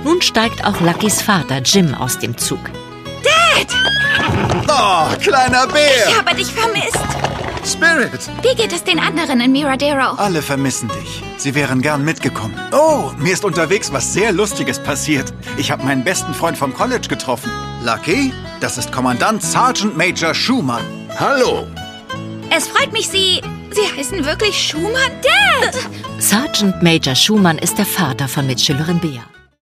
Nun steigt auch Luckys Vater Jim aus dem Zug. Oh, kleiner Bär! Ich habe dich vermisst. Spirit! Wie geht es den anderen in Miradero? Alle vermissen dich. Sie wären gern mitgekommen. Oh, mir ist unterwegs was sehr Lustiges passiert. Ich habe meinen besten Freund vom College getroffen. Lucky, das ist Kommandant Sergeant Major Schumann. Hallo. Es freut mich, Sie heißen wirklich Schumann? Dad! Sergeant Major Schumann ist der Vater von Mitschülerin Bea.